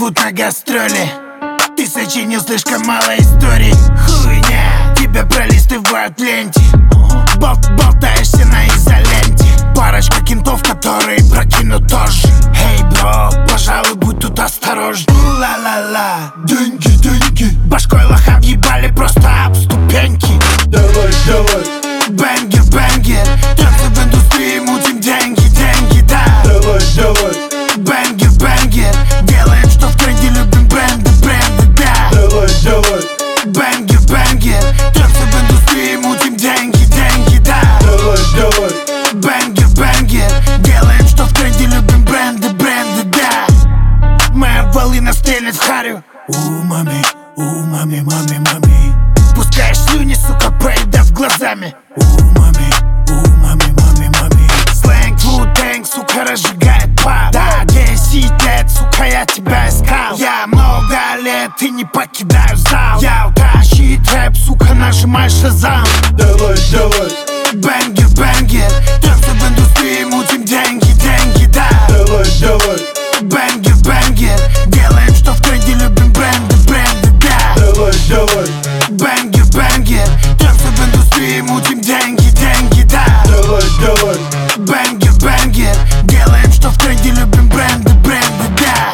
зовут на гастроли. Ты сочинил слишком мало историй. Хуйня, тебя пролистывают в ленте. Болтаешься на изоленте. Парочка кентов, которые прокинут тоже. Эй, бро, пожалуй, будь тут осторожен. Ла-ла-ла, деньги, деньги. Башкой лоха въебали просто об ступеньки. Давай, давай. Бенгер, бенгер. Танцы в индустрии, мутим деньги, деньги, да. Давай, давай. Бенгер, бенгер. Делаем, что в тренде, любим бренды, бренды, да. Давай, давай. Бенгер, бенгер. Танцы в индустрии, мутим деньги, деньги, да. Давай, давай. Бенгер, бенгер. Делаем, что в тренде, любим бренды, бренды, да. Моя волына стрелит в харю. Мами, мами, мами, мами. Пускаешь слюни, сука, проедав глазами. Мами, мами, мами, мами. Сленг, Wu-Tang, сука, разжигает паб. Да, 10 лет, сука, я тебя искал. Я много лет и не покидаю зал. Я утащит рэп, сука, нажимай шазам. Давай, давай. Бенгер, бенгер. Танцы в индустрии, мутим деньги, деньги, да. Давай, давай. Бенгер, бенгер. Делаем, что в тренде, любим бренды, бренды, да. Давай, давай. Бенгер, бенгер. Танцы в индустрии, мутим деньги, деньги, да. Давай, давай. Бенгер, бенгер. Делаем, что в тренде, любим бренды, бренды, да.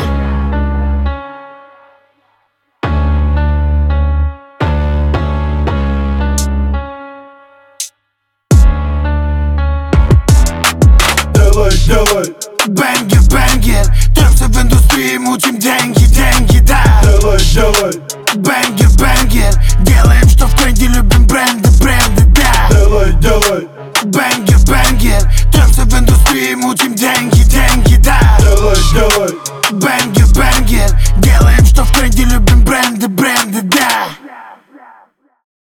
Давай, давай. Бенгер, бенгер. Танцы в индустрии, мутим деньги, деньги, да. Давай, давай. Бенгер, бенгер. Делаем, что в тренде, любим бренды, бренды, да. Давай, давай. Бенгер, бенгер. Танцы в индустрии, мутим деньги, деньги, да. Давай, давай. Бенгер, бенгер.